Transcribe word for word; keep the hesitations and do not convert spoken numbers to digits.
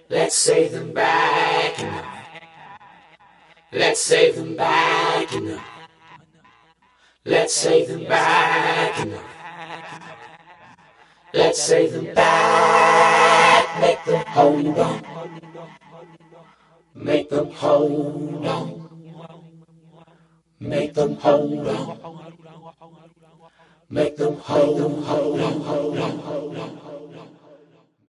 Let's save them back enough. Let's save them back enough. Let's save them back enough. Let's save them back. Make them hold on. Make them hold on. Make them hold on. Make them hold on, hold on, hold on, hold on.